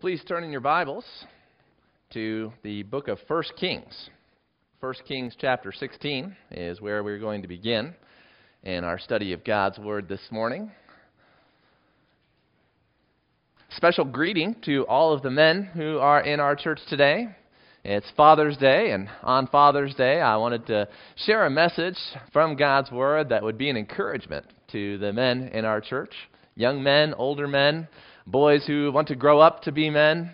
Please turn in your Bibles to the book of 1 Kings. 1 Kings chapter 16 is where we're going to begin in our study of God's Word this morning. Special greeting to all of the men who are in our church today. It's Father's Day, and on Father's Day I wanted to share a message from God's Word that would be an encouragement to the men in our church, young men, older men, boys who want to grow up to be men,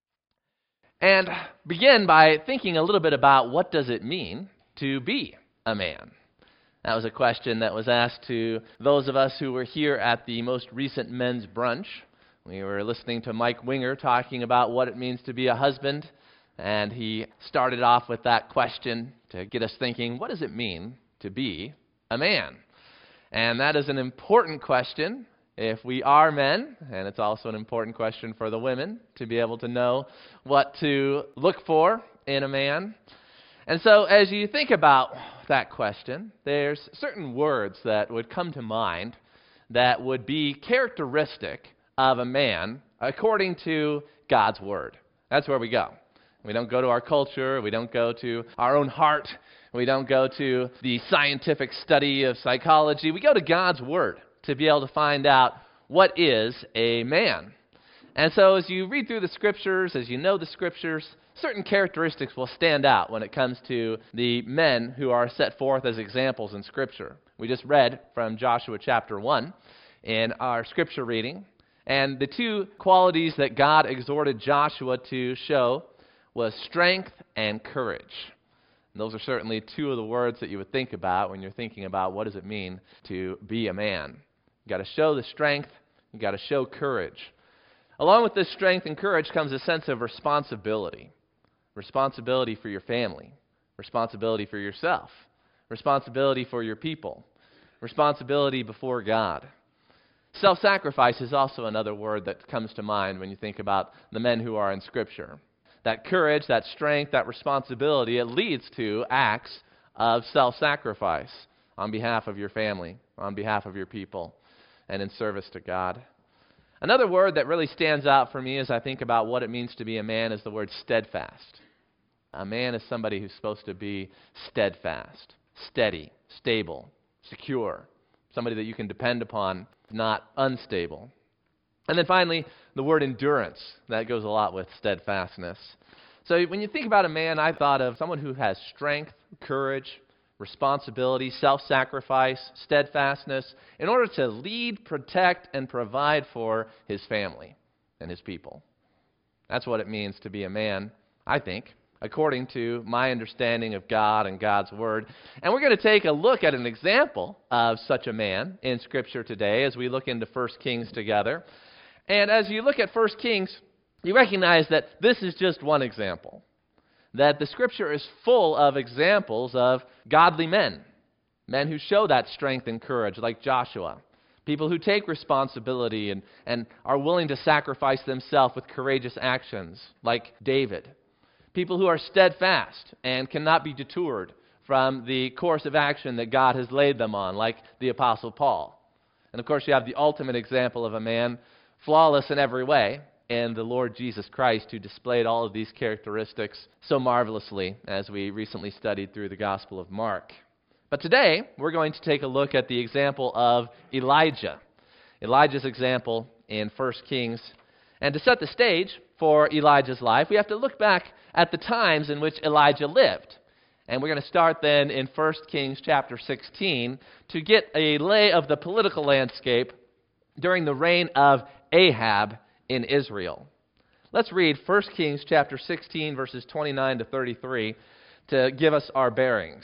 and begin by thinking a little bit about what does it mean to be a man. That was a question that was asked to those of us who were here at the most recent men's brunch. We were listening to Mike Winger talking about what it means to be a husband, and he started off with that question to get us thinking, what does it mean to be a man? And that is an important question if we are men, and it's also an important question for the women to be able to know what to look for in a man. And so as you think about that question, there's certain words that would come to mind that would be characteristic of a man according to God's Word. That's where we go. We don't go to our culture. We don't go to our own heart. We don't go to the scientific study of psychology. We go to God's Word to be able to find out what is a man. And so as you read through the Scriptures, as you know the Scriptures, certain characteristics will stand out when it comes to the men who are set forth as examples in Scripture. We just read from Joshua chapter 1 in our Scripture reading, and the two qualities that God exhorted Joshua to show was strength and courage. And those are certainly two of the words that you would think about when you're thinking about what does it mean to be a man. You've got to show the strength, you've got to show courage. Along with this strength and courage comes a sense of responsibility. Responsibility for your family, responsibility for yourself, responsibility for your people, responsibility before God. Self-sacrifice is also another word that comes to mind when you think about the men who are in Scripture. That courage, that strength, that responsibility, it leads to acts of self-sacrifice on behalf of your family, on behalf of your people, and in service to God. Another word that really stands out for me as I think about what it means to be a man is the word steadfast. A man is somebody who's supposed to be steadfast, steady, stable, secure, somebody that you can depend upon, not unstable. And then finally, the word endurance. That goes a lot with steadfastness. So when you think about a man, I thought of someone who has strength, courage, responsibility, self-sacrifice, steadfastness, in order to lead, protect, and provide for his family and his people. That's what it means to be a man, I think, according to my understanding of God and God's Word. And we're going to take a look at an example of such a man in Scripture today as we look into 1 Kings together. And as you look at 1 Kings, you recognize that this is just one example. That the Scripture is full of examples of godly men. Men who show that strength and courage, like Joshua. People who take responsibility and are willing to sacrifice themselves with courageous actions, like David. People who are steadfast and cannot be detoured from the course of action that God has laid them on, like the Apostle Paul. And of course, you have the ultimate example of a man flawless in every way, and the Lord Jesus Christ, who displayed all of these characteristics so marvelously as we recently studied through the Gospel of Mark. But today, we're going to take a look at the example of Elijah. Elijah's example in 1 Kings. And to set the stage for Elijah's life, we have to look back at the times in which Elijah lived. And we're going to start then in 1 Kings chapter 16 to get a lay of the political landscape during the reign of Ahab in Israel. Let's read 1 Kings chapter 16, verses 29 to 33 to give us our bearings.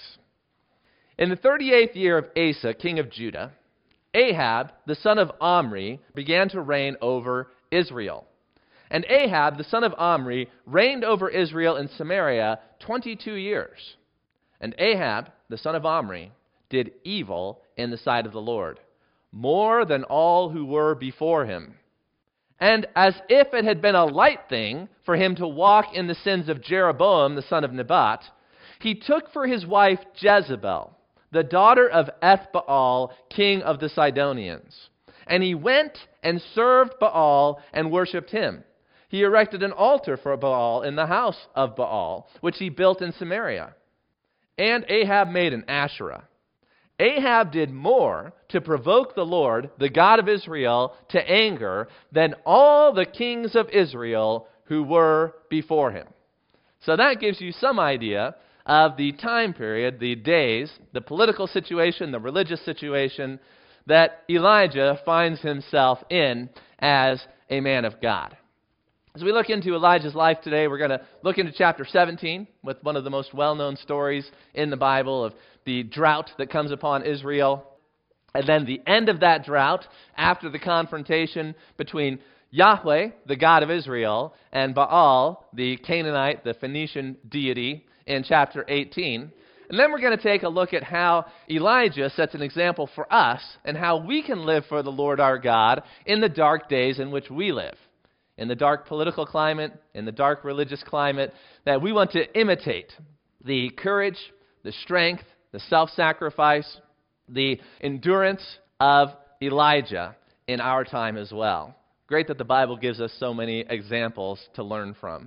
In the 38th year of Asa, king of Judah, Ahab, the son of Omri, began to reign over Israel. And Ahab, the son of Omri, reigned over Israel in Samaria 22 years. And Ahab, the son of Omri, did evil in the sight of the Lord, more than all who were before him. And as if it had been a light thing for him to walk in the sins of Jeroboam, the son of Nebat, he took for his wife Jezebel, the daughter of Ethbaal, king of the Sidonians. And he went and served Baal and worshipped him. He erected an altar for Baal in the house of Baal, which he built in Samaria. And Ahab made an Asherah. Ahab did more to provoke the Lord, the God of Israel, to anger than all the kings of Israel who were before him. So that gives you some idea of the time period, the days, the political situation, the religious situation that Elijah finds himself in as a man of God. As we look into Elijah's life today, we're going to look into chapter 17 with one of the most well-known stories in the Bible of the drought that comes upon Israel. And then the end of that drought, after the confrontation between Yahweh, the God of Israel, and Baal, the Canaanite, the Phoenician deity, in chapter 18. And then we're going to take a look at how Elijah sets an example for us and how we can live for the Lord our God in the dark days in which we live. In the dark political climate, in the dark religious climate, that we want to imitate the courage, the strength, the self-sacrifice, the endurance of Elijah in our time as well. Great that the Bible gives us so many examples to learn from.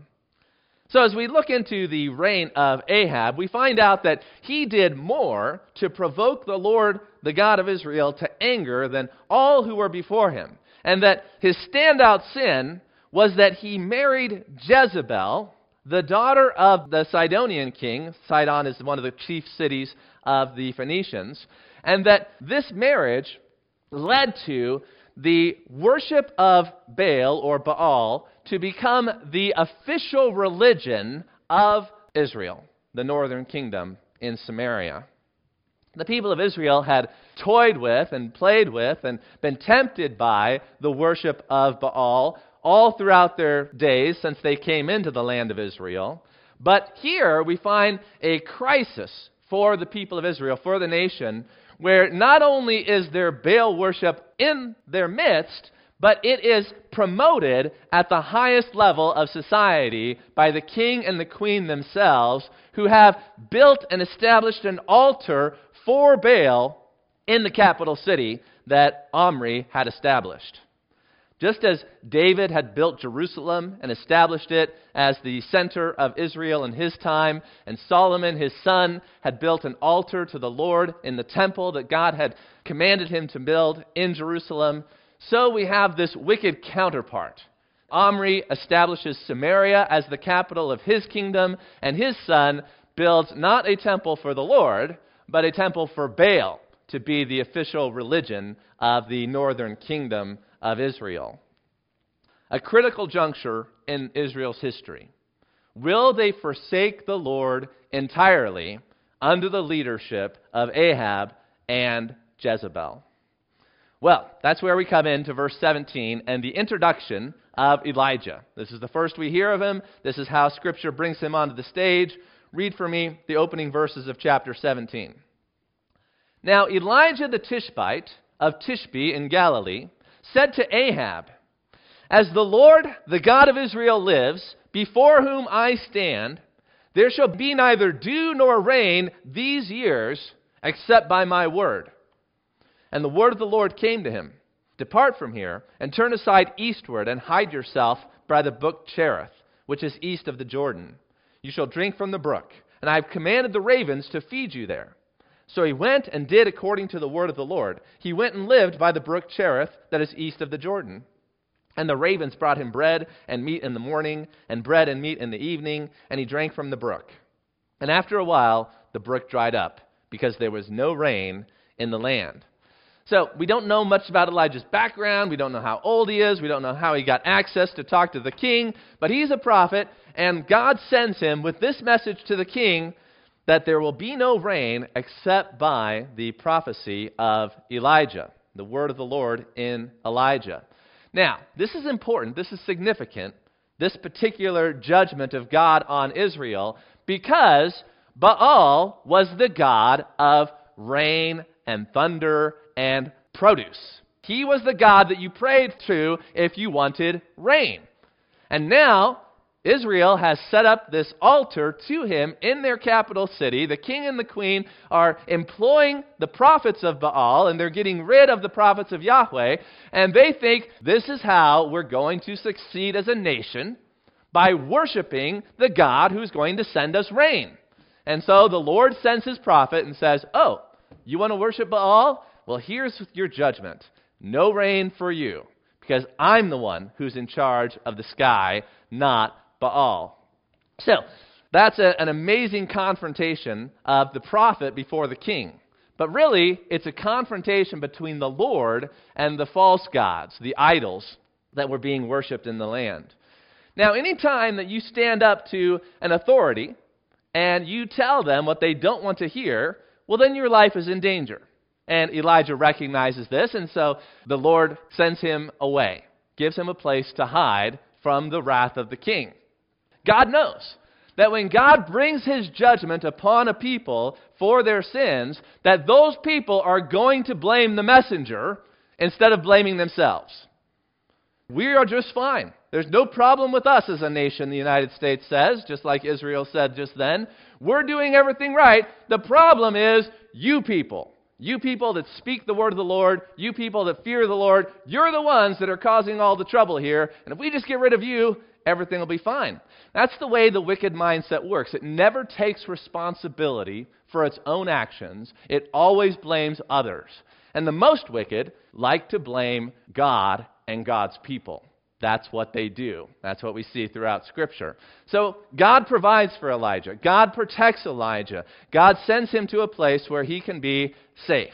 So as we look into the reign of Ahab, we find out that he did more to provoke the Lord, the God of Israel, to anger than all who were before him. And that his standout sin was that he married Jezebel, the daughter of the Sidonian king. Sidon is one of the chief cities of the Phoenicians. And that this marriage led to the worship of Baal or Baal to become the official religion of Israel, the northern kingdom in Samaria. The people of Israel had toyed with and played with and been tempted by the worship of Baal all throughout their days since they came into the land of Israel. But here we find a crisis for the people of Israel, for the nation, where not only is there Baal worship in their midst, but it is promoted at the highest level of society by the king and the queen themselves, who have built and established an altar for Baal in the capital city that Omri had established. Just as David had built Jerusalem and established it as the center of Israel in his time, and Solomon, his son, had built an altar to the Lord in the temple that God had commanded him to build in Jerusalem, so we have this wicked counterpart. Omri establishes Samaria as the capital of his kingdom, and his son builds not a temple for the Lord, but a temple for Baal to be the official religion of the northern kingdom of Israel. A critical juncture in Israel's history. Will they forsake the Lord entirely under the leadership of Ahab and Jezebel? Well, that's where we come into verse 17 and the introduction of Elijah. This is the first we hear of him. This is how Scripture brings him onto the stage. Read for me the opening verses of chapter 17. Now Elijah the Tishbite of Tishbe in Galilee said to Ahab, "As the Lord, the God of Israel lives, before whom I stand, there shall be neither dew nor rain these years, except by my word." And the word of the Lord came to him, "Depart from here, and turn aside eastward, and hide yourself by the brook Cherith, which is east of the Jordan. You shall drink from the brook, and I have commanded the ravens to feed you there." So he went and did according to the word of the Lord. He went and lived by the brook Cherith, that is east of the Jordan. And the ravens brought him bread and meat in the morning, and bread and meat in the evening, and he drank from the brook. And after a while, the brook dried up, because there was no rain in the land. So we don't know much about Elijah's background. We don't know how old he is. We don't know how he got access to talk to the king. But he's a prophet, and God sends him with this message to the king that there will be no rain except by the prophecy of Elijah, the word of the Lord in Elijah. Now, this is important. This is significant, this particular judgment of God on Israel, because Baal was the god of rain and thunder and produce. He was the god that you prayed to if you wanted rain. And now Israel has set up this altar to him in their capital city. The king and the queen are employing the prophets of Baal, and they're getting rid of the prophets of Yahweh. And they think this is how we're going to succeed as a nation, by worshiping the God who's going to send us rain. And so the Lord sends his prophet and says, oh, you want to worship Baal? Well, here's your judgment. No rain for you, because I'm the one who's in charge of the sky, not Baal. So, that's an amazing confrontation of the prophet before the king. But really, it's a confrontation between the Lord and the false gods, the idols that were being worshipped in the land. Now, anytime that you stand up to an authority and you tell them what they don't want to hear, well, then your life is in danger. And Elijah recognizes this, and so the Lord sends him away, gives him a place to hide from the wrath of the king. God knows that when God brings his judgment upon a people for their sins, that those people are going to blame the messenger instead of blaming themselves. We are just fine. There's no problem with us as a nation, the United States says, just like Israel said just then. We're doing everything right. The problem is you people. You people that speak the word of the Lord, you people that fear the Lord, you're the ones that are causing all the trouble here. And if we just get rid of you, everything will be fine. That's the way the wicked mindset works. It never takes responsibility for its own actions. It always blames others. And the most wicked like to blame God and God's people. That's what they do. That's what we see throughout Scripture. So God provides for Elijah. God protects Elijah. God sends him to a place where he can be safe.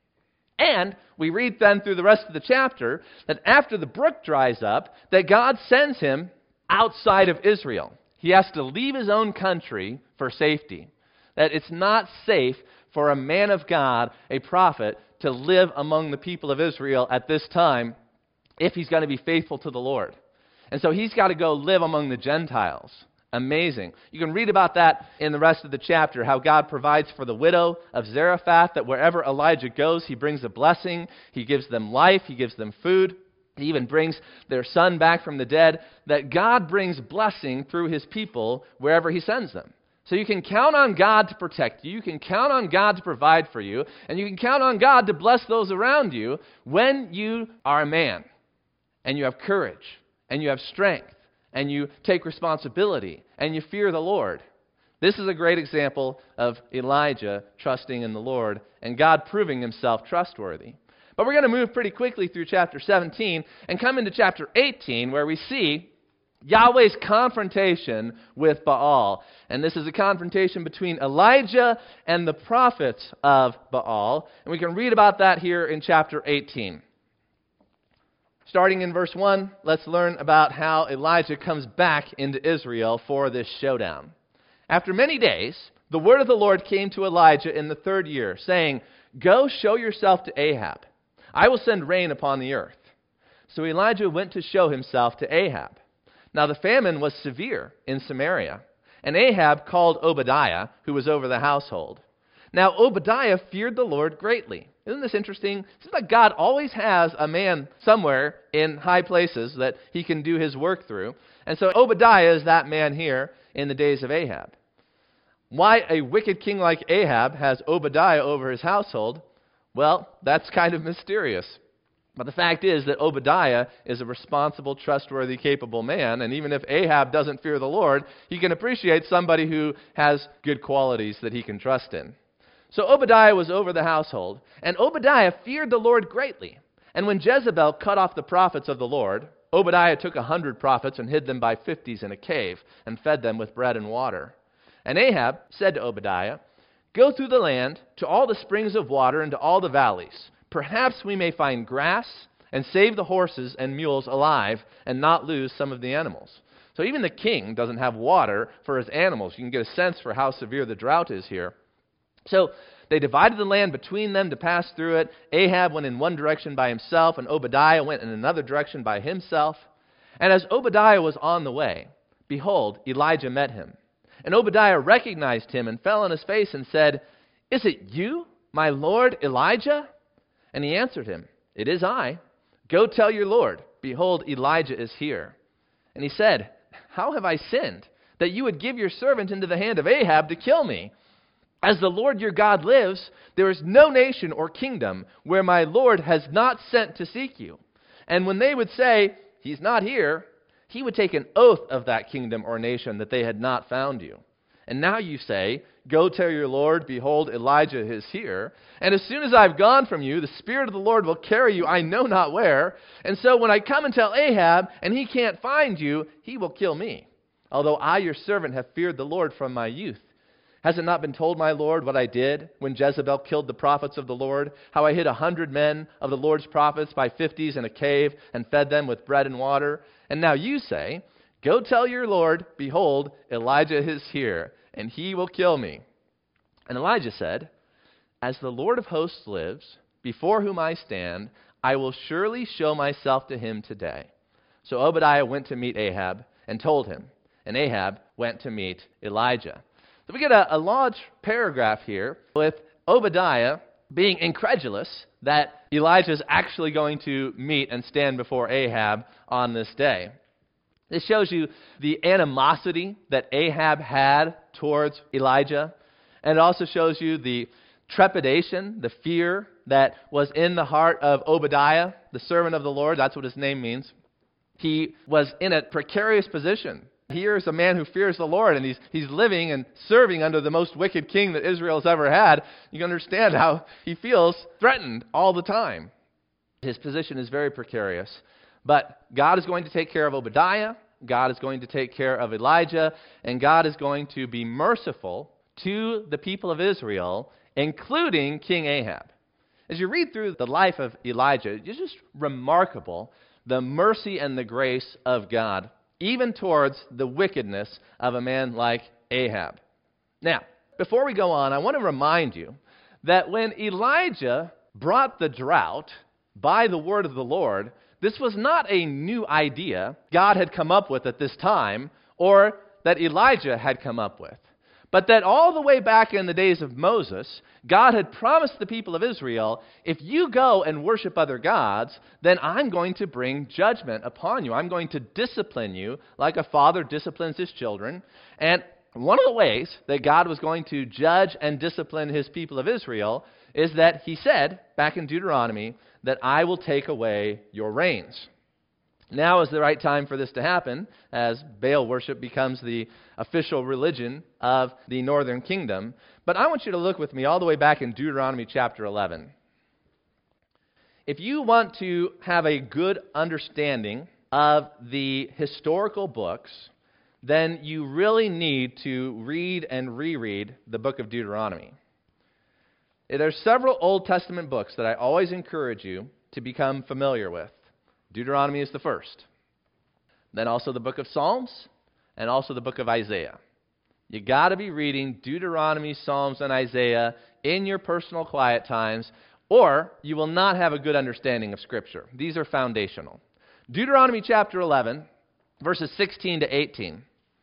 And we read then through the rest of the chapter that after the brook dries up, that God sends him outside of Israel. He has to leave his own country for safety. That it's not safe for a man of God, a prophet, to live among the people of Israel at this time if he's going to be faithful to the Lord. And so he's got to go live among the Gentiles. Amazing. You can read about that in the rest of the chapter, how God provides for the widow of Zarephath, that wherever Elijah goes, he brings a blessing. He gives them life. He gives them food. He even brings their son back from the dead, that God brings blessing through his people wherever he sends them. So you can count on God to protect you. You can count on God to provide for you. And you can count on God to bless those around you when you are a man. And you have courage, and you have strength, and you take responsibility, and you fear the Lord. This is a great example of Elijah trusting in the Lord and God proving himself trustworthy. But we're going to move pretty quickly through chapter 17 and come into chapter 18, where we see Yahweh's confrontation with Baal. And this is a confrontation between Elijah and the prophets of Baal. And we can read about that here in chapter 18. Starting in verse 1, let's learn about how Elijah comes back into Israel for this showdown. After many days, the word of the Lord came to Elijah in the 3rd year, saying, "Go show yourself to Ahab. I will send rain upon the earth." So Elijah went to show himself to Ahab. Now the famine was severe in Samaria, and Ahab called Obadiah, who was over the household. Now Obadiah feared the Lord greatly. Isn't this interesting? It seems like God always has a man somewhere in high places that he can do his work through. And so Obadiah is that man here in the days of Ahab. Why a wicked king like Ahab has Obadiah over his household, well, that's kind of mysterious. But the fact is that Obadiah is a responsible, trustworthy, capable man. And even if Ahab doesn't fear the Lord, he can appreciate somebody who has good qualities that he can trust in. So Obadiah was over the household, and Obadiah feared the Lord greatly. And when Jezebel cut off the prophets of the Lord, Obadiah took 100 prophets and hid them by 50s in a cave and fed them with bread and water. And Ahab said to Obadiah, "Go through the land to all the springs of water and to all the valleys. Perhaps we may find grass and save the horses and mules alive and not lose some of the animals." So even the king doesn't have water for his animals. You can get a sense for how severe the drought is here. So they divided the land between them to pass through it. Ahab went in one direction by himself, and Obadiah went in another direction by himself. And as Obadiah was on the way, behold, Elijah met him. And Obadiah recognized him and fell on his face and said, "Is it you, my lord Elijah?" And he answered him, "It is I. Go tell your lord, behold, Elijah is here." And he said, how have I sinned, that you would give your servant into the hand of Ahab to kill me? As the Lord your God lives, there is no nation or kingdom where my Lord has not sent to seek you. And when they would say, he's not here, he would take an oath of that kingdom or nation that they had not found you. And now you say, go tell your Lord, behold, Elijah is here. And as soon as I've gone from you, the Spirit of the Lord will carry you I know not where. And so when I come and tell Ahab, and he can't find you, he will kill me. Although I, your servant, have feared the Lord from my youth. Has it not been told, my Lord, what I did when Jezebel killed the prophets of the Lord? How I hid 100 men of the Lord's prophets by 50s in a cave and fed them with bread and water? And now you say, go tell your Lord, behold, Elijah is here, and he will kill me. And Elijah said, as the Lord of hosts lives, before whom I stand, I will surely show myself to him today. So Obadiah went to meet Ahab and told him, and Ahab went to meet Elijah. So we get a large paragraph here with Obadiah being incredulous that Elijah is actually going to meet and stand before Ahab on this day. This shows you the animosity that Ahab had towards Elijah, and it also shows you the trepidation, the fear that was in the heart of Obadiah, the servant of the Lord. That's what his name means. He was in a precarious position. Here's a man who fears the Lord, and he's living and serving under the most wicked king that Israel has ever had. You can understand how he feels threatened all the time. His position is very precarious. But God is going to take care of Obadiah, God is going to take care of Elijah, and God is going to be merciful to the people of Israel, including King Ahab. As you read through the life of Elijah, it's just remarkable the mercy and the grace of God, even towards the wickedness of a man like Ahab. Now, before we go on, I want to remind you that when Elijah brought the drought by the word of the Lord, this was not a new idea God had come up with at this time, or that Elijah had come up with. But that all the way back in the days of Moses, God had promised the people of Israel, if you go and worship other gods, then I'm going to bring judgment upon you. I'm going to discipline you like a father disciplines his children. And one of the ways that God was going to judge and discipline his people of Israel is that he said, back in Deuteronomy, that I will take away your rains. Now is the right time for this to happen, as Baal worship becomes the official religion of the northern kingdom. But I want you to look with me all the way back in Deuteronomy chapter 11. If you want to have a good understanding of the historical books, then you really need to read and reread the book of Deuteronomy. There's several Old Testament books that I always encourage you to become familiar with. Deuteronomy is the first. Then also the book of Psalms, and also the book of Isaiah. You got to be reading Deuteronomy, Psalms, and Isaiah in your personal quiet times, or you will not have a good understanding of Scripture. These are foundational. Deuteronomy chapter 11, verses 16 to 18.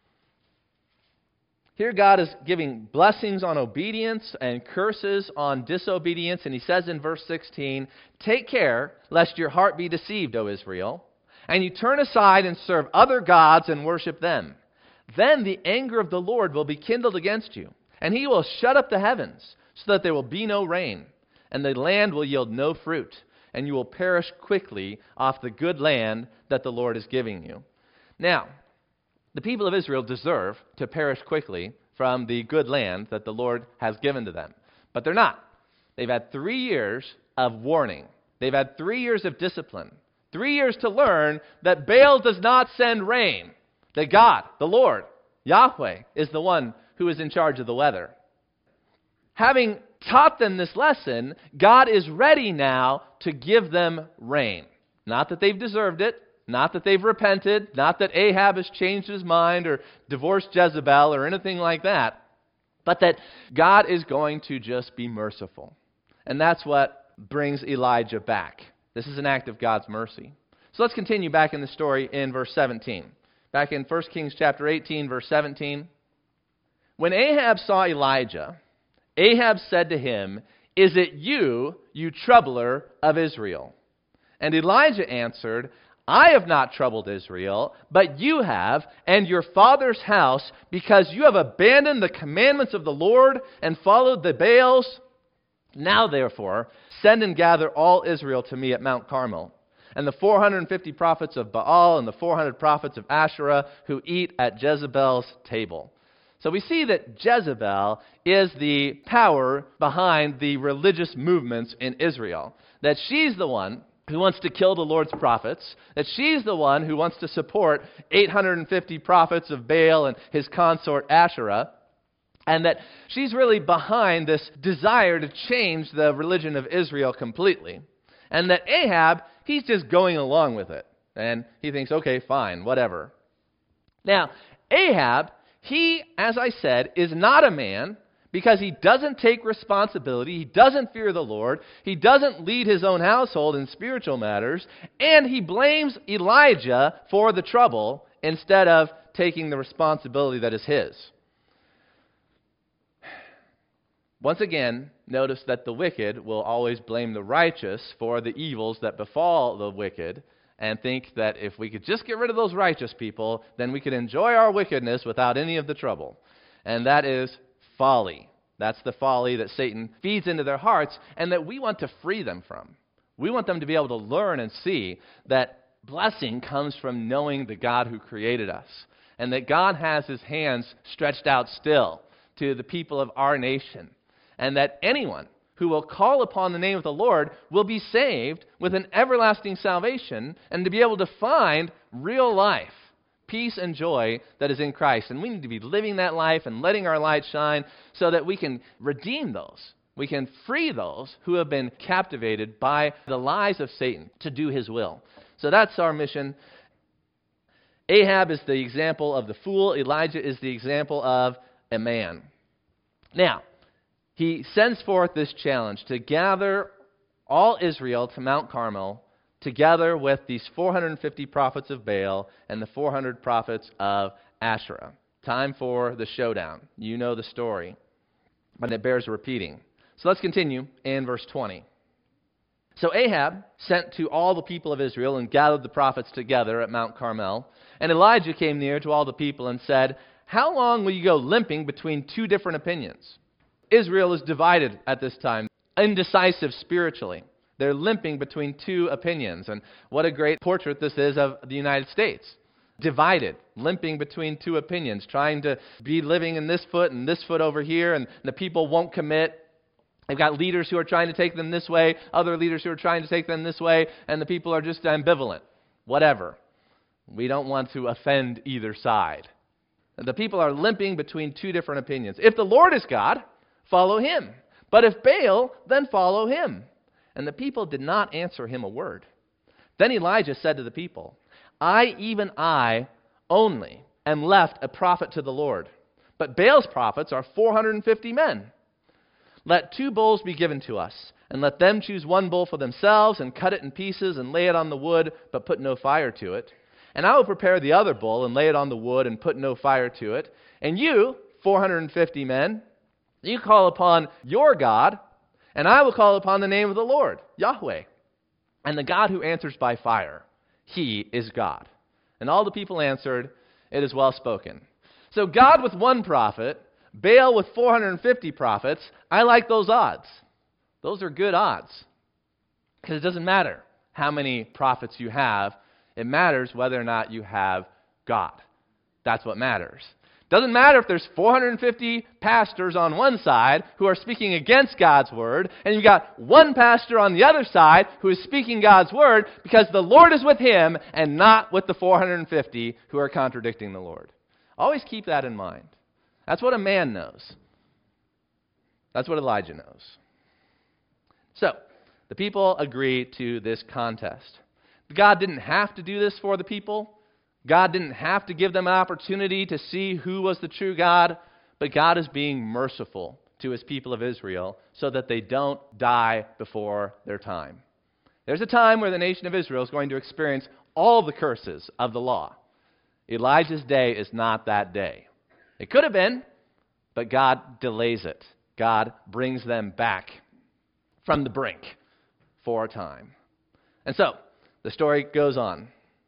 Here God is giving blessings on obedience and curses on disobedience. And he says in verse 16, take care lest your heart be deceived, O Israel, and you turn aside and serve other gods and worship them. Then the anger of the Lord will be kindled against you, and he will shut up the heavens so that there will be no rain, and the land will yield no fruit, and you will perish quickly off the good land that the Lord is giving you. Now, the people of Israel deserve to perish quickly from the good land that the Lord has given to them. But they're not. They've had 3 years of warning. They've had 3 years of discipline. 3 years to learn that Baal does not send rain. That God, the Lord, Yahweh, is the one who is in charge of the weather. Having taught them this lesson, God is ready now to give them rain. Not that they've deserved it. Not that they've repented, not that Ahab has changed his mind or divorced Jezebel or anything like that, but that God is going to just be merciful. And that's what brings Elijah back. This is an act of God's mercy. So let's continue back in the story in verse 17. Back in 1 Kings chapter 18, verse 17. When Ahab saw Elijah, Ahab said to him, is it you, you troubler of Israel? And Elijah answered, I have not troubled Israel, but you have, and your father's house, because you have abandoned the commandments of the Lord and followed the Baals. Now, therefore, send and gather all Israel to me at Mount Carmel, and the 450 prophets of Baal and the 400 prophets of Asherah who eat at Jezebel's table. So we see that Jezebel is the power behind the religious movements in Israel. That she's the one who wants to kill the Lord's prophets, that she's the one who wants to support 850 prophets of Baal and his consort Asherah, and that she's really behind this desire to change the religion of Israel completely. And that Ahab, he's just going along with it. And he thinks, okay, fine, whatever. Now, Ahab, he, as I said, is not a man because he doesn't take responsibility, he doesn't fear the Lord, he doesn't lead his own household in spiritual matters, and he blames Elijah for the trouble instead of taking the responsibility that is his. Once again, notice that the wicked will always blame the righteous for the evils that befall the wicked, and think that if we could just get rid of those righteous people, then we could enjoy our wickedness without any of the trouble. And that is folly. That's the folly that Satan feeds into their hearts and that we want to free them from. We want them to be able to learn and see that blessing comes from knowing the God who created us, and that God has his hands stretched out still to the people of our nation, and that anyone who will call upon the name of the Lord will be saved with an everlasting salvation and to be able to find real life, peace and joy that is in Christ. And we need to be living that life and letting our light shine so that we can redeem those. We can free those who have been captivated by the lies of Satan to do his will. So that's our mission. Ahab is the example of the fool. Elijah is the example of a man. Now, he sends forth this challenge to gather all Israel to Mount Carmel together with these 450 prophets of Baal and the 400 prophets of Asherah. Time for the showdown. You know the story, but it bears repeating. So let's continue in verse 20. So Ahab sent to all the people of Israel and gathered the prophets together at Mount Carmel. And Elijah came near to all the people and said, "How long will you go limping between two different opinions?" Israel is divided at this time, indecisive spiritually. They're limping between two opinions. And what a great portrait this is of the United States. Divided, limping between two opinions, trying to be living in this foot and this foot over here, and the people won't commit. They've got leaders who are trying to take them this way, other leaders who are trying to take them this way, and the people are just ambivalent. Whatever. We don't want to offend either side. The people are limping between two different opinions. If the Lord is God, follow him. But if Baal, then follow him. And the people did not answer him a word. Then Elijah said to the people, even I only, am left a prophet to the Lord. But Baal's prophets are 450 men. Let 2 bulls be given to us, and let them choose 1 bull for themselves, and cut it in pieces, and lay it on the wood, but put no fire to it. And I will prepare the other bull, and lay it on the wood, and put no fire to it. And you, 450 men, you call upon your God, and I will call upon the name of the Lord, Yahweh. And the God who answers by fire, he is God. And all the people answered, it is well spoken. So God with 1 prophet, Baal with 450 prophets, I like those odds. Those are good odds. Because it doesn't matter how many prophets you have. It matters whether or not you have God. That's what matters. Doesn't matter if there's 450 pastors on one side who are speaking against God's word, and you've got 1 pastor on the other side who is speaking God's word, because the Lord is with him and not with the 450 who are contradicting the Lord. Always keep that in mind. That's what a man knows. That's what Elijah knows. So, the people agree to this contest. God didn't have to do this for the people. God didn't have to give them an opportunity to see who was the true God, but God is being merciful to his people of Israel so that they don't die before their time. There's a time where the nation of Israel is going to experience all the curses of the law. Elijah's day is not that day. It could have been, but God delays it. God brings them back from the brink for a time. And so, the story goes on.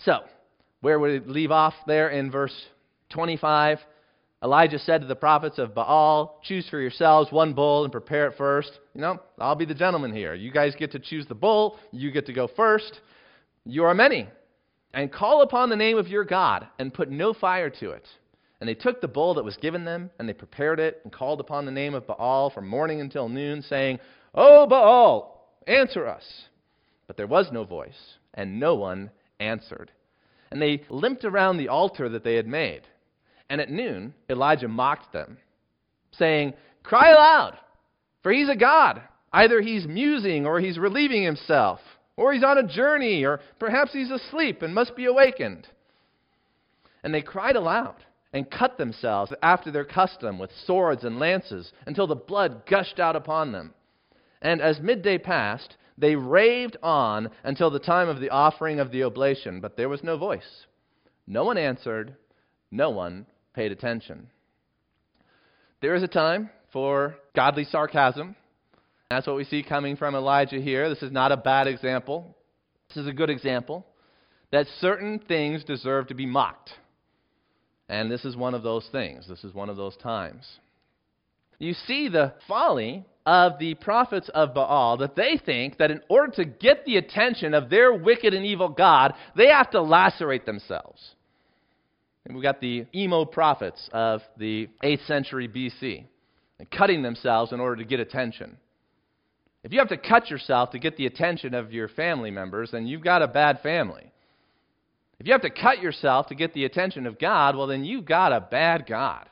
So, where would it leave off there in verse 25? Elijah said to the prophets of Baal, choose for yourselves one bull and prepare it first. I'll be the gentleman here. You guys get to choose the bull. You get to go first. You are many. And call upon the name of your God and put no fire to it. And they took the bull that was given them, and they prepared it and called upon the name of Baal from morning until noon, saying, O Baal, answer us. But there was no voice, and no one answered. And they limped around the altar that they had made. And at noon, Elijah mocked them, saying, Cry aloud, for he's a god. Either he's musing, or he's relieving himself, or he's on a journey, or perhaps he's asleep and must be awakened. And they cried aloud and cut themselves after their custom with swords and lances until the blood gushed out upon them. And as midday passed, they raved on until the time of the offering of the oblation, but there was no voice. No one answered, no one paid attention. There is a time for godly sarcasm. That's what we see coming from Elijah here. This is not a bad example. This is a good example that certain things deserve to be mocked. And this is one of those things. This is one of those times. You see the folly of the prophets of Baal, that they think that in order to get the attention of their wicked and evil God, they have to lacerate themselves. And we've got the emo prophets of the 8th century BC, cutting themselves in order to get attention. If you have to cut yourself to get the attention of your family members, then you've got a bad family. If you have to cut yourself to get the attention of God, well, then you've got a bad God.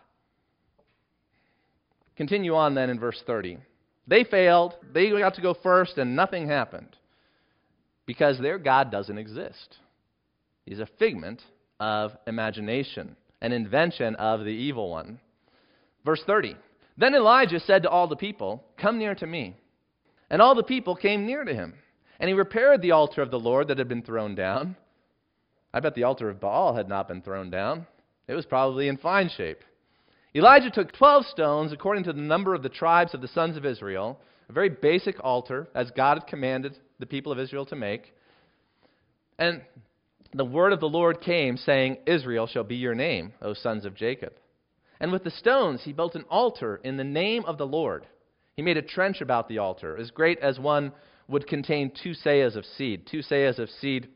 Continue on then in verse 30. They failed. They got to go first, and nothing happened because their God doesn't exist. He's a figment of imagination, an invention of the evil one. Verse 30. Then Elijah said to all the people, Come near to me. And all the people came near to him. And he repaired the altar of the Lord that had been thrown down. I bet the altar of Baal had not been thrown down. It was probably in fine shape. Elijah took 12 stones according to the number of the tribes of the sons of Israel, a very basic altar as God had commanded the people of Israel to make. And the word of the Lord came, saying, Israel shall be your name, O sons of Jacob. And with the stones he built an altar in the name of the Lord. He made a trench about the altar, as great as one would contain 2 seahs of seed. 2 seahs of seed,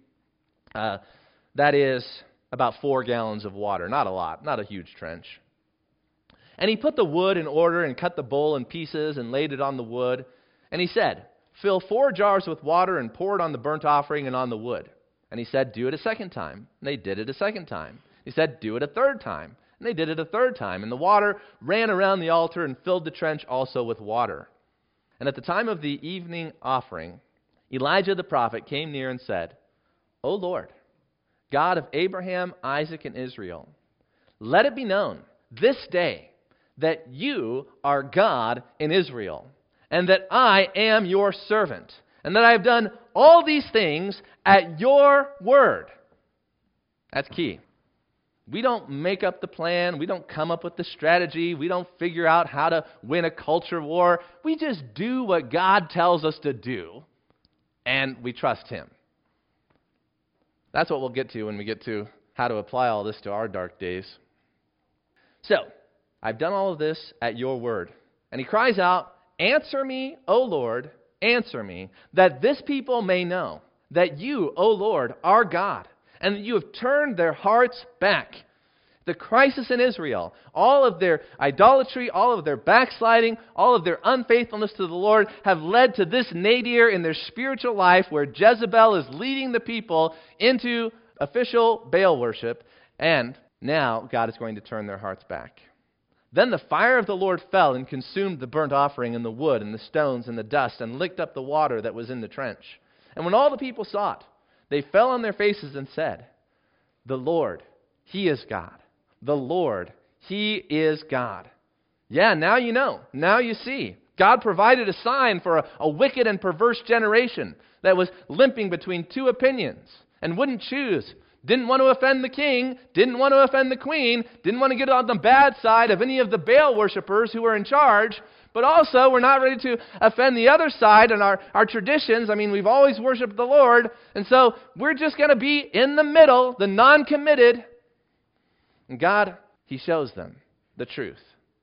that is about 4 gallons of water. Not a lot, not a huge trench. And he put the wood in order and cut the bowl in pieces and laid it on the wood. And he said, Fill 4 jars with water and pour it on the burnt offering and on the wood. And he said, Do it a second time. And they did it a second time. He said, Do it a third time. And they did it a third time. And the water ran around the altar and filled the trench also with water. And at the time of the evening offering, Elijah the prophet came near and said, O Lord, God of Abraham, Isaac, and Israel, let it be known this day that you are God in Israel, and that I am your servant, and that I have done all these things at your word. That's key. We don't make up the plan. We don't come up with the strategy. We don't figure out how to win a culture war. We just do what God tells us to do, and we trust Him. That's what we'll get to when we get to how to apply all this to our dark days. So, I've done all of this at your word. And he cries out, Answer me, O Lord, answer me, that this people may know that you, O Lord, are God, and that you have turned their hearts back. The crisis in Israel, all of their idolatry, all of their backsliding, all of their unfaithfulness to the Lord have led to this nadir in their spiritual life where Jezebel is leading the people into official Baal worship, and now God is going to turn their hearts back. Then the fire of the Lord fell and consumed the burnt offering and the wood and the stones and the dust and licked up the water that was in the trench. And when all the people saw it, they fell on their faces and said, The Lord, He is God. The Lord, He is God. Yeah, now you know. Now you see. God provided a sign for a wicked and perverse generation that was limping between 2 opinions and wouldn't choose. Didn't want to offend the king, didn't want to offend the queen, didn't want to get on the bad side of any of the Baal worshipers who were in charge, but also we're not ready to offend the other side and our traditions. I mean, we've always worshiped the Lord, and so we're just going to be in the middle, the non-committed. And God, He shows them the truth.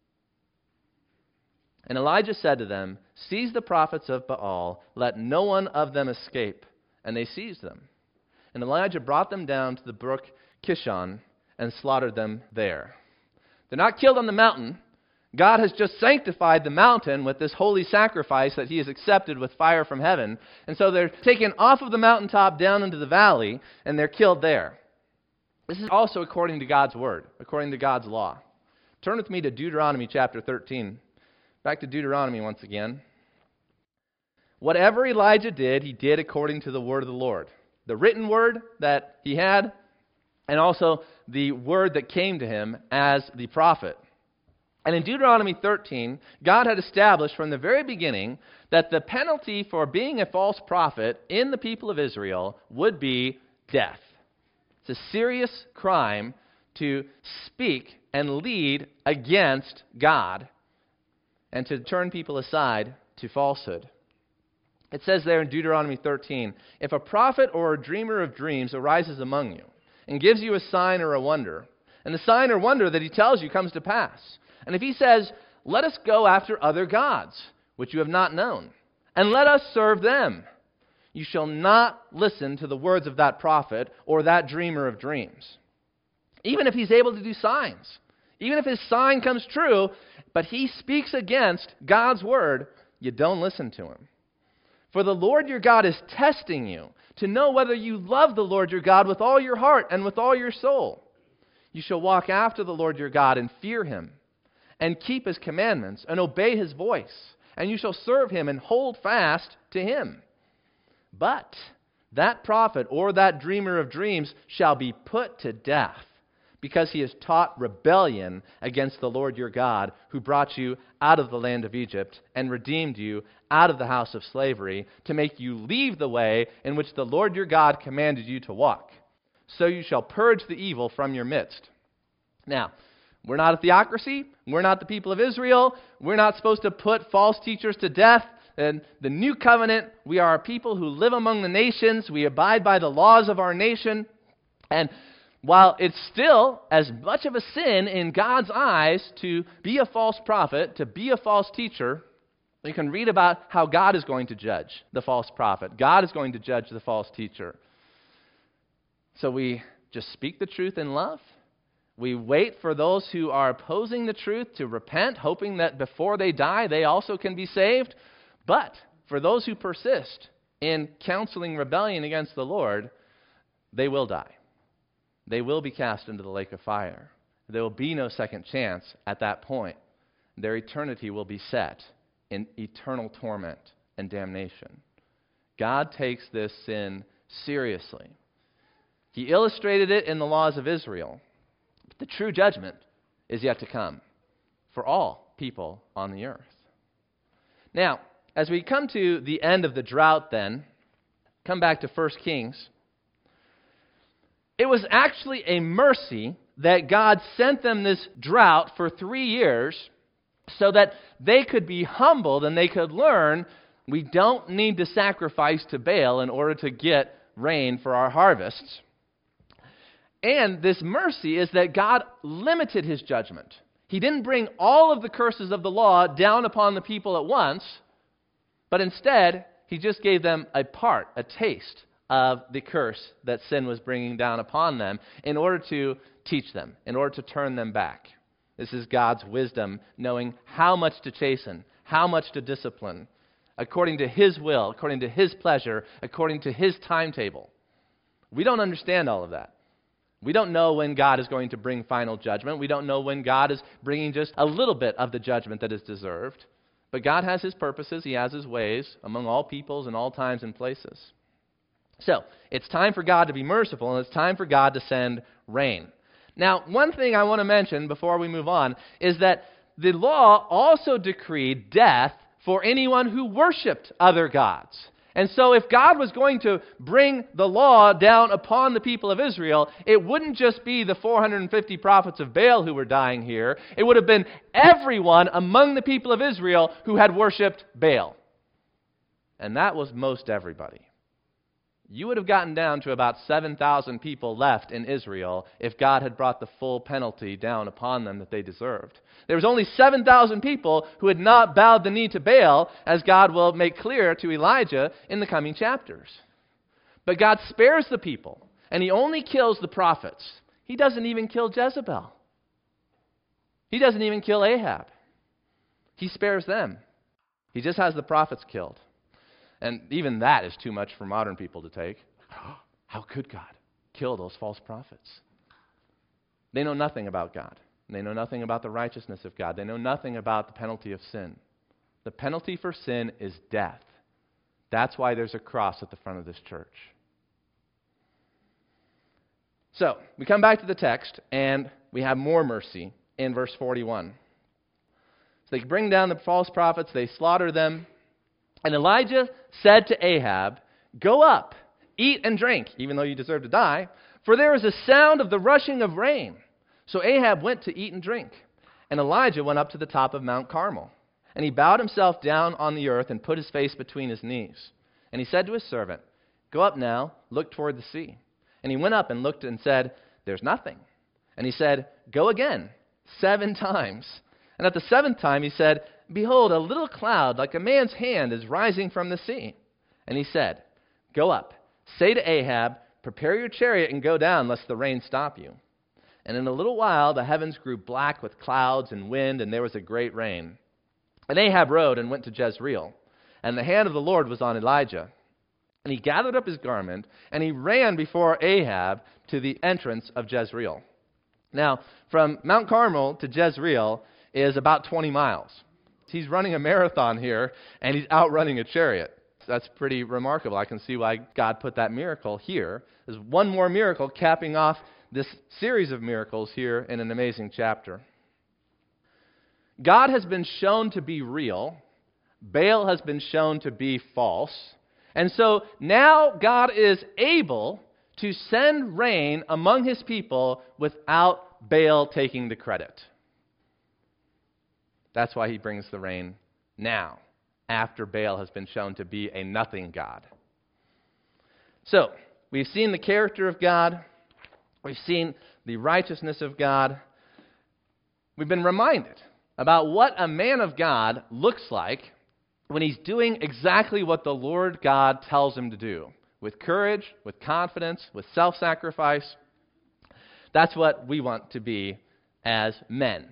And Elijah said to them, "Seize the prophets of Baal, let no one of them escape." And they seized them. And Elijah brought them down to the brook Kishon and slaughtered them there. They're not killed on the mountain. God has just sanctified the mountain with this holy sacrifice that He has accepted with fire from heaven. And so they're taken off of the mountaintop down into the valley, and they're killed there. This is also according to God's word, according to God's law. Turn with me to Deuteronomy chapter 13. Back to Deuteronomy once again. Whatever Elijah did, he did according to the word of the Lord. The written word that he had, and also the word that came to him as the prophet. And in Deuteronomy 13, God had established from the very beginning that the penalty for being a false prophet in the people of Israel would be death. It's a serious crime to speak and lead against God and to turn people aside to falsehood. It says there in Deuteronomy 13, "If a prophet or a dreamer of dreams arises among you and gives you a sign or a wonder, and the sign or wonder that he tells you comes to pass, and if he says, 'Let us go after other gods, which you have not known, and let us serve them,' you shall not listen to the words of that prophet or that dreamer of dreams. Even if he's able to do signs, even if his sign comes true, but he speaks against God's word, you don't listen to him. For the Lord your God is testing you to know whether you love the Lord your God with all your heart and with all your soul. You shall walk after the Lord your God and fear him, and keep his commandments and obey his voice, and you shall serve him and hold fast to him. But that prophet or that dreamer of dreams shall be put to death, because he has taught rebellion against the Lord your God, who brought you out of the land of Egypt and redeemed you out of the house of slavery, to make you leave the way in which the Lord your God commanded you to walk. So you shall purge the evil from your midst." Now, we're not a theocracy. We're not the people of Israel. We're not supposed to put false teachers to death. In the new covenant, we are a people who live among the nations. We abide by the laws of our nation. And while it's still as much of a sin in God's eyes to be a false prophet, to be a false teacher, you can read about how God is going to judge the false prophet. God is going to judge the false teacher. So we just speak the truth in love. We wait for those who are opposing the truth to repent, hoping that before they die, they also can be saved. But for those who persist in counseling rebellion against the Lord, they will die. They will be cast into the lake of fire. There will be no second chance at that point. Their eternity will be set in eternal torment and damnation. God takes this sin seriously. He illustrated it in the laws of Israel. But the true judgment is yet to come for all people on the earth. Now, as we come to the end of the drought then, come back to 1 Kings. It was actually a mercy that God sent them this drought for 3 years so that they could be humbled and they could learn we don't need to sacrifice to Baal in order to get rain for our harvests. And this mercy is that God limited his judgment. He didn't bring all of the curses of the law down upon the people at once, but instead, he just gave them a part, a taste of the curse that sin was bringing down upon them in order to teach them, in order to turn them back. This is God's wisdom, knowing how much to chasten, how much to discipline, according to his will, according to his pleasure, according to his timetable. We don't understand all of that. We don't know when God is going to bring final judgment. We don't know when God is bringing just a little bit of the judgment that is deserved. But God has his purposes, he has his ways among all peoples and all times and places. So, it's time for God to be merciful, and it's time for God to send rain. Now, one thing I want to mention before we move on is that the law also decreed death for anyone who worshipped other gods. And so if God was going to bring the law down upon the people of Israel, it wouldn't just be the 450 prophets of Baal who were dying here. It would have been everyone among the people of Israel who had worshipped Baal. And that was most everybody. You would have gotten down to about 7,000 people left in Israel if God had brought the full penalty down upon them that they deserved. There was only 7,000 people who had not bowed the knee to Baal, as God will make clear to Elijah in the coming chapters. But God spares the people, and he only kills the prophets. He doesn't even kill Jezebel. He doesn't even kill Ahab. He spares them. He just has the prophets killed. And even that is too much for modern people to take. How could God kill those false prophets? They know nothing about God. They know nothing about the righteousness of God. They know nothing about the penalty of sin. The penalty for sin is death. That's why there's a cross at the front of this church. So, we come back to the text, and we have more mercy in verse 41. So they bring down the false prophets, they slaughter them. And Elijah said to Ahab, "Go up, eat and drink, even though you deserve to die, for there is a sound of the rushing of rain." So Ahab went to eat and drink. And Elijah went up to the top of Mount Carmel. And he bowed himself down on the earth and put his face between his knees. And he said to his servant, "Go up now, look toward the sea." And he went up and looked and said, "There's nothing." And he said, "Go again, 7 times. And at the 7th time he said, "Behold, a little cloud like a man's hand is rising from the sea." And he said, "Go up, say to Ahab, prepare your chariot and go down, lest the rain stop you." And in a little while the heavens grew black with clouds and wind, and there was a great rain. And Ahab rode and went to Jezreel. And the hand of the Lord was on Elijah. And he gathered up his garment, and he ran before Ahab to the entrance of Jezreel. Now, from Mount Carmel to Jezreel is about 20 miles. He's running a marathon here, and he's outrunning a chariot. That's pretty remarkable. I can see why God put that miracle here. There's one more miracle capping off this series of miracles here in an amazing chapter. God has been shown to be real. Baal has been shown to be false. And so now God is able to send rain among his people without Baal taking the credit. That's why he brings the rain now, after Baal has been shown to be a nothing god. So, we've seen the character of God. We've seen the righteousness of God. We've been reminded about what a man of God looks like when he's doing exactly what the Lord God tells him to do, with courage, with confidence, with self-sacrifice. That's what we want to be as men.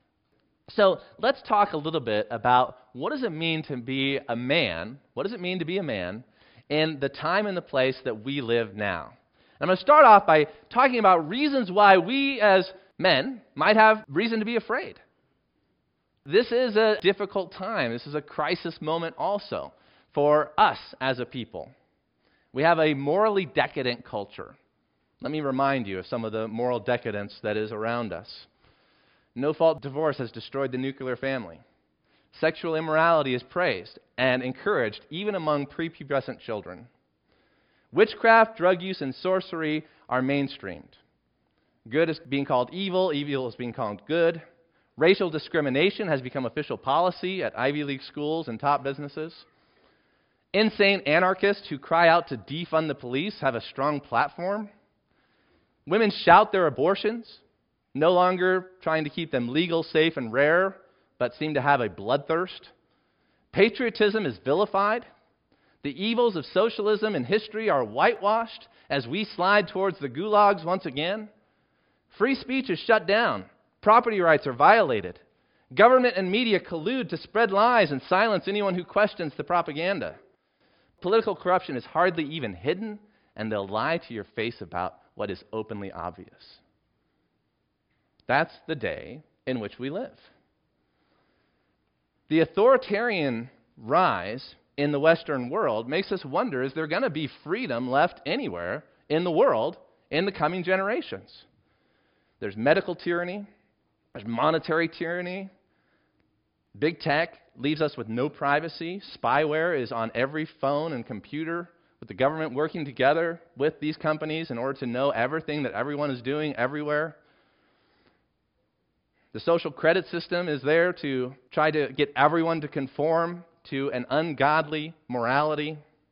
So let's talk a little bit about what does it mean to be a man? What does it mean to be a man in the time and the place that we live now? I'm going to start off by talking about reasons why we as men might have reason to be afraid. This is a difficult time. This is a crisis moment also for us as a people. We have a morally decadent culture. Let me remind you of some of the moral decadence that is around us. No-fault divorce has destroyed the nuclear family. Sexual immorality is praised and encouraged even among prepubescent children. Witchcraft, drug use, and sorcery are mainstreamed. Good is being called evil, evil is being called good. Racial discrimination has become official policy at Ivy League schools and top businesses. Insane anarchists who cry out to defund the police have a strong platform. Women shout their abortions, no longer trying to keep them legal, safe, and rare, but seem to have a bloodthirst. Patriotism is vilified. The evils of socialism and history are whitewashed as we slide towards the gulags once again. Free speech is shut down. Property rights are violated. Government and media collude to spread lies and silence anyone who questions the propaganda. Political corruption is hardly even hidden, and they'll lie to your face about what is openly obvious. That's the day in which we live. The authoritarian rise in the Western world makes us wonder, is there going to be freedom left anywhere in the world in the coming generations? There's medical tyranny. There's monetary tyranny. Big tech leaves us with no privacy. Spyware is on every phone and computer, with the government working together with these companies in order to know everything that everyone is doing everywhere. The social credit system is there to try to get everyone to conform to an ungodly morality.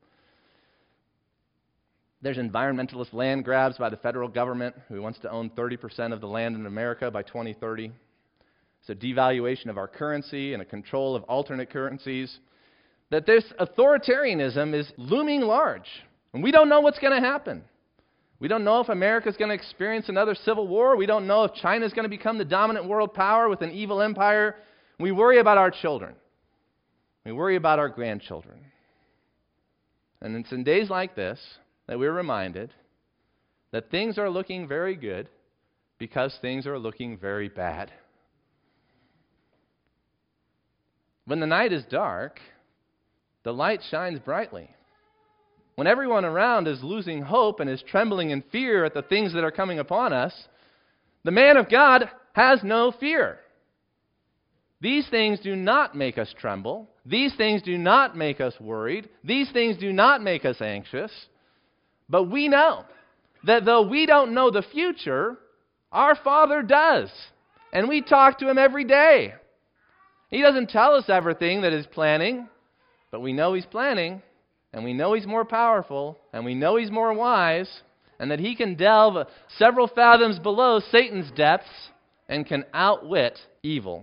There's environmentalist land grabs by the federal government, who wants to own 30% of the land in America by 2030. It's a devaluation of our currency and a control of alternate currencies. That this authoritarianism is looming large, and we don't know what's going to happen. We don't know if America's going to experience another civil war. We don't know if China's going to become the dominant world power with an evil empire. We worry about our children. We worry about our grandchildren. And it's in days like this that we're reminded that things are looking very good because things are looking very bad. When the night is dark, the light shines brightly. When everyone around is losing hope and is trembling in fear at the things that are coming upon us, the man of God has no fear. These things do not make us tremble. These things do not make us worried. These things do not make us anxious. But we know that though we don't know the future, our Father does. And we talk to Him every day. He doesn't tell us everything that He's planning, but we know He's planning. And we know He's more powerful, and we know He's more wise, and that He can delve several fathoms below Satan's depths and can outwit evil.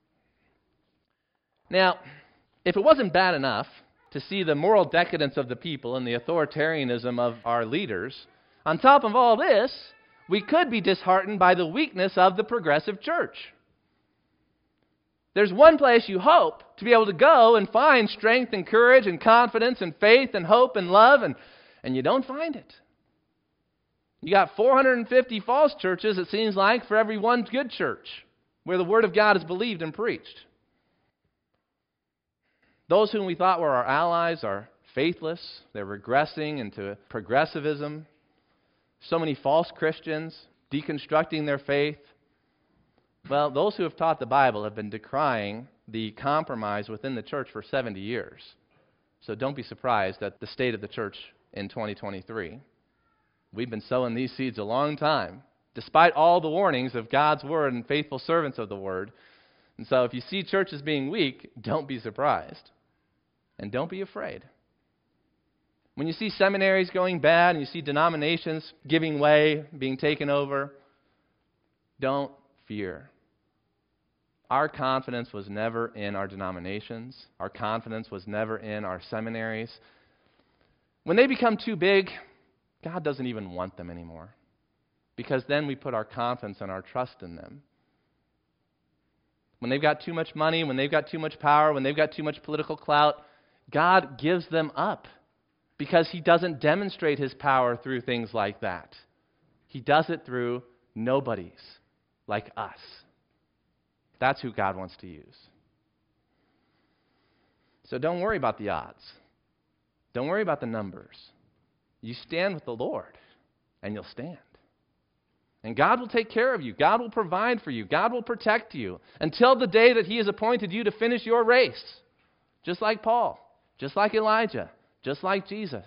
Now, if it wasn't bad enough to see the moral decadence of the people and the authoritarianism of our leaders, on top of all this, we could be disheartened by the weakness of the progressive church. There's one place you hope to be able to go and find strength and courage and confidence and faith and hope and love, and you don't find it. You got 450 false churches, it seems like, for every one good church where the Word of God is believed and preached. Those whom we thought were our allies are faithless. They're regressing into progressivism. So many false Christians deconstructing their faith. Well, those who have taught the Bible have been decrying the compromise within the church for 70 years. So don't be surprised at the state of the church in 2023. We've been sowing these seeds a long time, despite all the warnings of God's Word and faithful servants of the Word. And so if you see churches being weak, don't be surprised. And don't be afraid. When you see seminaries going bad and you see denominations giving way, being taken over, don't fear. Our confidence was never in our denominations. Our confidence was never in our seminaries. When they become too big, God doesn't even want them anymore, because then we put our confidence and our trust in them. When they've got too much money, when they've got too much power, when they've got too much political clout, God gives them up because He doesn't demonstrate His power through things like that. He does it through nobodies like us. That's who God wants to use. So don't worry about the odds. Don't worry about the numbers. You stand with the Lord, and you'll stand. And God will take care of you. God will provide for you. God will protect you until the day that He has appointed you to finish your race. Just like Paul, just like Elijah, just like Jesus.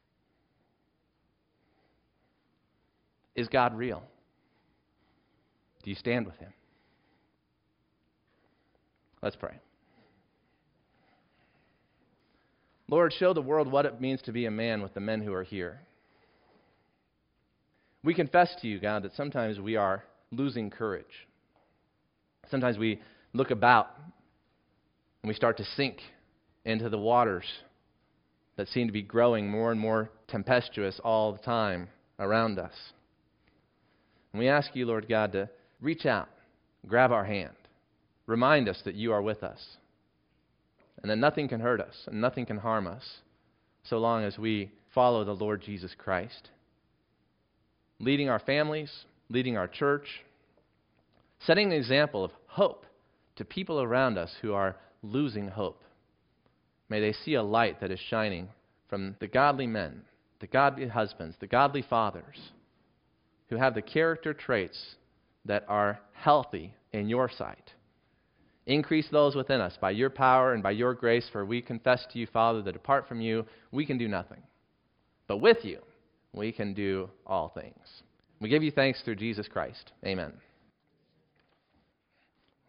Is God real? Do you stand with Him? Let's pray. Lord, show the world what it means to be a man with the men who are here. We confess to you, God, that sometimes we are losing courage. Sometimes we look about and we start to sink into the waters that seem to be growing more and more tempestuous all the time around us. And we ask you, Lord God, to reach out, grab our hand, remind us that you are with us, and that nothing can hurt us and nothing can harm us so long as we follow the Lord Jesus Christ, leading our families, leading our church, setting an example of hope to people around us who are losing hope. May they see a light that is shining from the godly men, the godly husbands, the godly fathers who have the character traits that are healthy in your sight. Increase those within us by your power and by your grace, for we confess to you, Father, that apart from you, we can do nothing. But with you, we can do all things. We give you thanks through Jesus Christ. Amen.